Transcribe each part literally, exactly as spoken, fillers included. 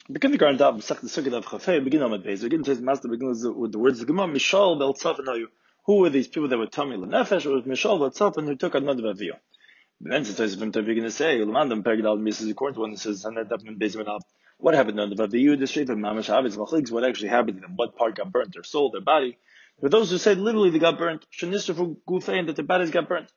Begin the Garden Dab, Sech the Sukkot of Chafei, begin on the base. Begin to his master, begin with the words of the Gemara, Mishal Bel Tzafan. Who were these people that were Tommy Lenefesh, or was Mishal Bel Tzafan who took another Aviyah? Then it says, if I'm going to say, Lamandam Pergidal Misses, according to one that says, what happened on the Aviyah, the street of Mamash Havis Machligs, what actually happened to them, what part got burnt, their soul, their body. For those who said literally they got burnt, Shanisrafu Gufein, that their bodies got burnt.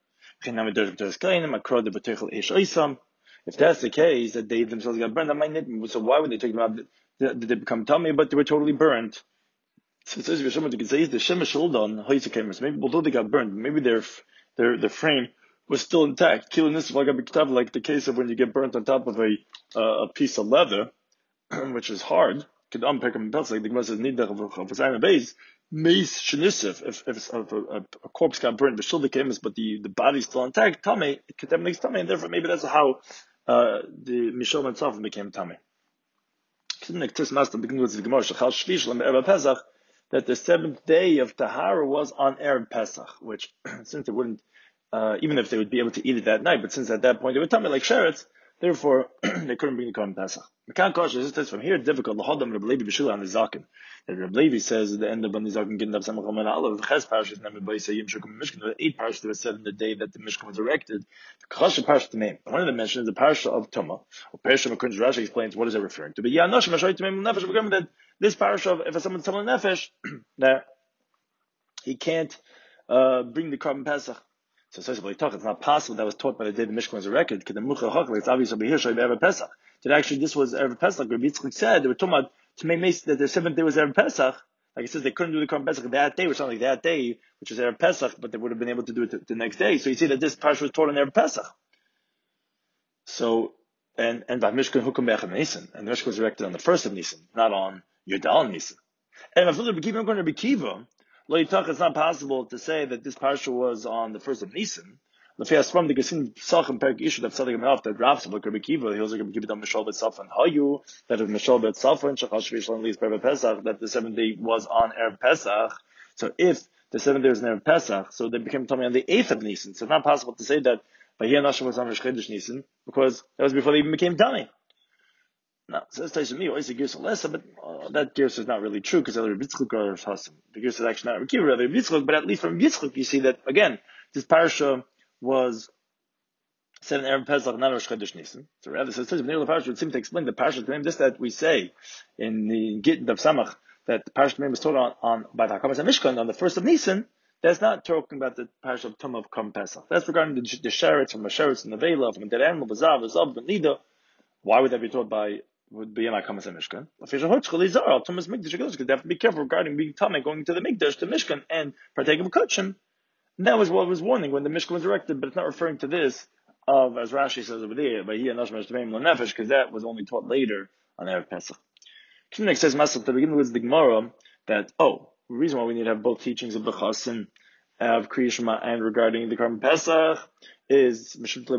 If that's the case, that they themselves got burned, that might not. So why would they take them out? Did they become tummy? But they were totally burned. So it says, you can say, the Shemesh Uldan, maybe although they got burned, maybe their their their frame was still intact. Killing this like the case of when you get burnt on top of a uh, a piece of leather, which is hard. Could unpick them belts like the Gemara says, Nidach of a base. Mace Shanisif, if if a, a, a corpse got burned, but still the but the the body's still intact, tummy, that makes tummy, and therefore maybe that's how uh, the Mishal itself became tummy. That the seventh day of Tahara was on Erev Pesach, which since they wouldn't, uh, even if they would be able to eat it that night, but since at that point they were tummy like sheretz, therefore they couldn't bring the Korban Pesach. Mekan Kosh, this is from here difficult. L'hodam Reb Levi b'shula on the Zaken. That Reb Levi says at the end of the Zaken getting up Samach Amen Alav. Ches Parashas Nami B'Yisay Yim Shukum Mishkan. There were eight parashas that were said in the day that the Mishkan was erected. The Chashav Parashas Tamim. One of them mentions the parasha of Tumah. Or Parashas Mekunj Rashi explains what is it referring to. But yeah, Noshim Ashay Tamim Nefesh. Remember that this parasha of if someone's Tamim Nefesh, that he can't uh, bring the Korban Pesach. So it says, it's not possible that was taught by the day the Mishkan was erected. It's obvious over here, Erev Pesach. That actually this was Erev Pesach. Rabbi Yitzchak said, they were talking about to make mace that the seventh day was Erev Pesach. Like it says, they couldn't do the Korban Pesach that day, which sounded like that day, which was Erev Pesach, but they would have been able to do it the, the next day. So you see that this parsha was taught on Erev Pesach. So, and, and by Mishkan Hukum Be'echad Nisan. And the Mishkan was erected on the first of Nisan, not on Yudal Nisan. And if Rabbi Kiva, going to Rabbi Kiva, it's not possible to say that this parsha was on the first of Nisan. From the Gesin Sachem Perk issue that something enough that Rav like Rabbi Kiva, he was like Rabbi Kiva Mishal Bet Safan Hayu, that of Mishal Bet Safan Shachash Vishlan Lis Erev Pesach, that the seventh day was on Erev Pesach. So if the seventh day was on Erev Pesach, so they became tummy on the eighth of Nisan. So it's not possible to say that Bahia Nashim was on Rosh Chodesh Nisan because that was before they even became tummy. Now, so this tells me, oh, it's a Gersa Lessa, but uh, that Gersa is not really true because Rabbi Yitzchak or Hasim. The Gersa is actually not Rabbi Kiva, Rabbi Yitzchak, but at least from Yitzchak you see that, again, this parasha was said in Erev Pesach, not Rosh Chodesh Nisan. So rather, so it says, the parasha would seem to explain the parasha name, just that we say in the Gittin of Samach, that the parasha name was taught on, on by the Hakamas and Mishkan on the first of Nisan. That's not talking about the parasha of Tumah of Korban Pesach. That's regarding the, the sheretz from the sheretz and the vela, from the dead animal, bazav, bazav, and nida. Why would that be taught by would be in Hakamas and Mishkan? Because they have to be careful regarding being tummy, going to the Mikdash, to Mishkan, and partaking of Kutchim. And that was what was warning when the Mishkan was erected, but it's not referring to this of, as Rashi says over there, because that was only taught later on Erev Pesach. Kinik says, Masach, to begin with the Gemara, that, oh, the reason why we need to have both teachings of Bechasin, of Kriya Shema, and regarding the Korban Pesach is,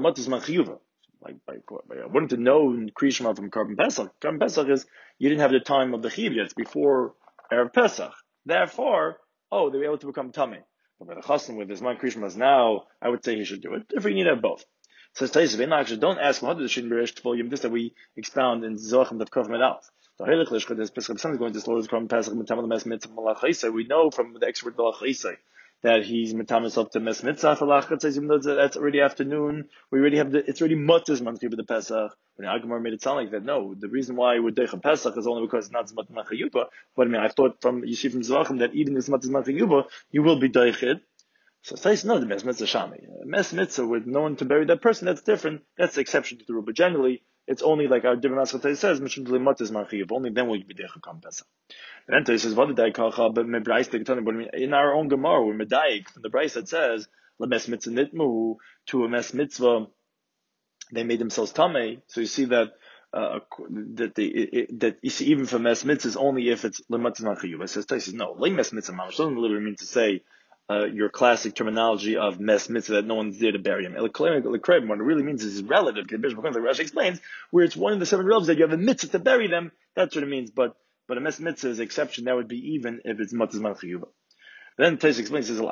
like, by, by, I wouldn't have known Kriya Shema from Korban Pesach. Korban Pesach is, you didn't have the time of the Chiv yet, it's before Erev Pesach. Therefore, oh, they were able to become tummy. But by the Chassan, with his man Kriya Shema now, I would say he should do it. If we need to have both. So Taisa, don't ask him how did the Shin Beresh volume this that we expound in Zochim that Kov Medalf. The Heilig Lishka, this Pesach Pesach is going to slaughter the Korban Pesach Metam Mes Mitzvah Malach Isai. We know from the expert Malach Isai that he's Metam himself to Mes Mitzvah Malach Isai. Even though that's already afternoon, we already have the it's already Mutters month with the Pesach. When Agamar made it sound like that, no, the reason why we're Deich Pesach is only because it's not Zmat Machayuba. But I mean, I thought from you see from Zochim that even if Zmat Machayuba, you will be Deichid. So it says, no, the Mes Mitzvah Shami. Mes Mitzvah with no one to bury that person, that's different. That's the exception to the rule. But generally, it's only like our different Maskatay says, only then will you be Deicha Kam Pesach. Then he says, what did I call but in our own Gemara, we're Medaik, from the Bryce that says, La Mes Mitzvah Nitmu, to a Mes Mitzvah, they made themselves Tameh. So you see that, uh, that they, it, that you see even for Mes Mitzvah is only if it's La Mitzvah Chiyuv. It says, he says, no, La Mes Mitzvah Mamash doesn't literally mean to say, Uh, your classic terminology of mes mitzvah that no one's there to bury him. What it really means is relative. Like Rashi explains, where it's one of the seven relatives that you have a mitzvah to bury them. That's what it means. But but a mes mitzvah is exception. That would be even if it's matzah man chiyuva. Then Taish explains, says,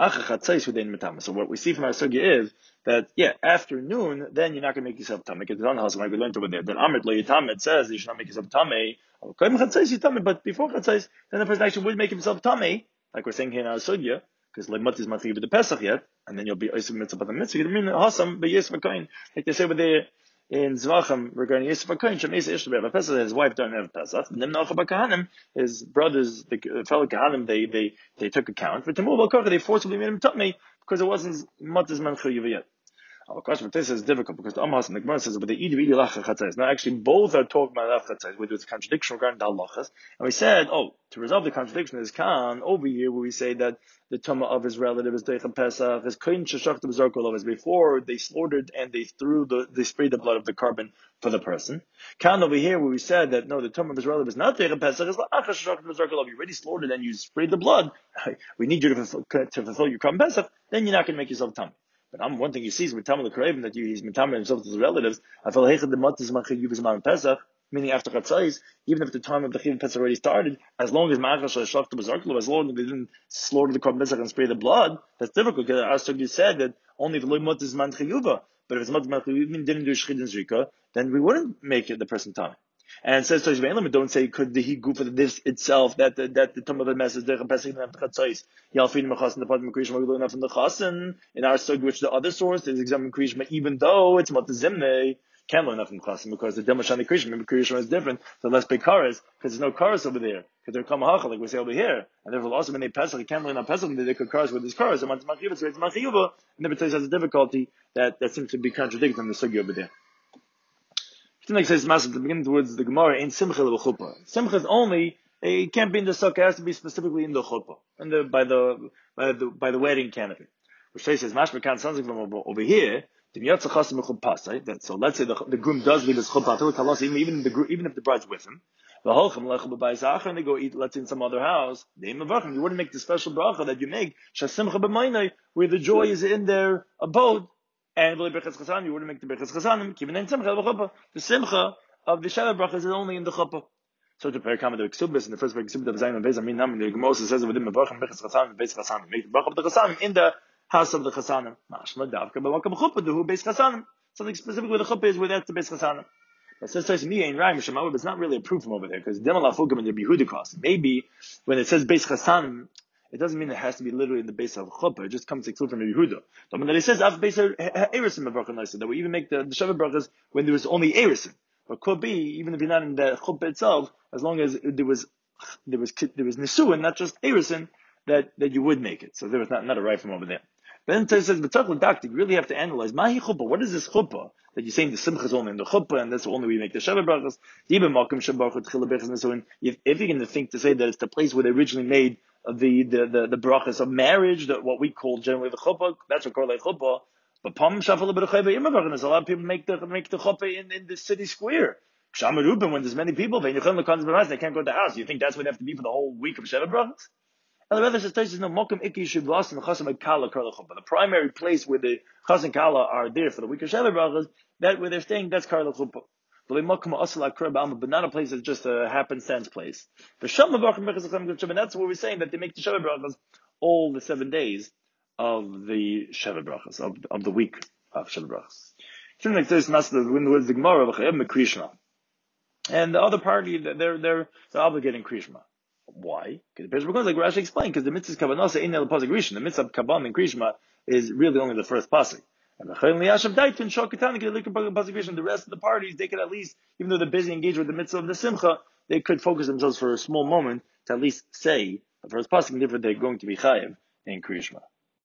so what we see from our sugya is that, yeah, afternoon, then you're not going to make yourself tummy, because it's on the house, like we learned over there. Then Amrit lo yitam, it says you should not make yourself tummy. But before chatzais, then the person actually would make himself tummy, like we're saying here in our sugya, because lemat is matli with the Pesach yet, and then you'll be oisim mitzvah the mitzvah. You mean hasam b'yisv akain, like they say over there in Zvachim regarding Yisv akain. Shemeis ishtaber. Pesach, his wife don't have Pesach. Nimna achaba kahanim, his brothers, the fellow kahanim, they they they took account. But Timur Balkocha, they forcibly made him tummy because it wasn't matis man chayuv yet. Of course, but this is difficult because the Amhas and the Gemara says, but the Idu Idu Lacha Chatzais. Now, actually, both are talking about Lacha Chatzais, where there's a contradiction regarding the halachas. And we said, oh, to resolve the contradiction is Khan over here, where we say that the tumah of his relative is Deichem Pesach, is Koyin Sheshach B'Zarkol is before they slaughtered and they threw the, they sprayed the blood of the carbon for the person. Khan over here, where we said that no, the tumah of his relative is not Deichem Pesach, is La'ach Sheshach B'Zarkol. You already slaughtered and you sprayed the blood. We need you to fulfill, to fulfill your carbon Pesach. Then you're not going to make yourself tummy. But I'm one thing you see is Mitam L'Kareivim that you, he's Mitam himself to his relatives. I feel Heichad the Matis Machayiv is Ma'an Pesach, meaning after Chatzais, even if the time of the Chiv Pesach already started, as long as Ma'achash Shlachta B'Zarklu, as long as they didn't slaughter the Korban Pesach and spray the blood, that's difficult because our Sugya said that only if the Loi Matis Man Chayuva, but if it's Matis Man Chayuva didn't do Shchid and Zrika, then we wouldn't make it the person time. And it says Tosh Ve'elam, don't say could the he go for this itself that the, that the tumah of the message the Pesach even after Chatzais Yalfin Mechas and the Padim Krishma we learn from the Chasen in our Sugya, which the other source is examining Krishma, even though it's Matazimne can't learn enough from Chasen because the Demashani Krishma Krishma is different, so less big karas because there's no karas over there because they're Kamahacha like we say over here, and therefore also when they Pesach you can't learn on Pesach they could karas with these karas and Matzmachiyuva so it's Machiyuva and never tells has a difficulty that that seems to be contradicted in the Sugya over there. Like says Master to begin towards the Gemara in Simcha l'chuppah. Simcha is only it can't be in the sukkah; it has to be specifically in the chuppah, and the by the by the by the wedding canopy. Which says Mashma can sounds like from over, over here. That so let's say the, the groom does leave his chuppah, even even the even if the bride's with him. And they go eat, let's say in some other house. You wouldn't make the special bracha that you make where the joy is in their abode. And you wouldn't make the Berchas Chasanim, the Simcha of the Sheva Brachas is only in the Chuppah. So to Perikam the Ksubis, in the first Ksubis of Zayin and Bez, I mean, the Gemara says within the Berchas Chasanim, Beis Chasanim, make the Brach of the Chasanim in the house of the Chasanim. Mashma Davka, Bawakam Chuppah, the who Beis Chasanim. Something specific with the Chuppah is where that's the Beis Chasanim. It says to me in Raim Shemawa, but it's not really a proof from over there, because Demal Afugam and the Behuda cross. Maybe when it says Beis Chasanim, it doesn't mean it has to be literally in the base of chuppah. It just comes exclusive from Yehuda. But when it says after base of erisin mevarchan that we even make the, the Sheva brachas when there was only erisin. But could be even if you're not in the chuppah itself, as long as there was there was there was nisuin, not just erisin, that that you would make it. So there was not not a right from over there. But then it says b'tachla doctor, you really have to analyze mahi chuppah. What is this chuppah that you're saying the simcha is only in the chuppah and that's only we make the Sheva brachas? Even makom shabarchut chila bechas nisuin. If if you're going to think to say that it's the place where they originally made the the the, the brachas of marriage, that what we call generally the chuppah, that's what called like chuppah. But pam shafal a bit of chayva imavachnas. A lot of people make the make the chuppah in, in the city square. Shamarubim, when there's many people, they can't go to the house. You think that's where they have to be for the whole week of Sheva brachas? And the other says no mokum iki should lost in the chasam kala karla chuppah. The primary place where the chas and kala are there for the week of Sheva brachas, that where they're staying, that's karla chuppah. But not a place that's just a happenstance place. And that's what we're saying, that they make the Sheva brachas all the seven days of the Sheva brachas, of, of the week of Sheva brachas. Like this, when the Gemara of Krishma, and the other party, they're they're they're obligating Krishma. Why? Because like Rashi explained, because the mitzvah kavanasa in the pasuk Rishon, the mitzvah kavan and Krishma is really only the first pasuk. And the rest of the parties, they could at least, even though they're busy engaged with the mitzvah of the simcha, they could focus themselves for a small moment to at least say the first pasuk, and therefore they're going to be chayiv in Krishma.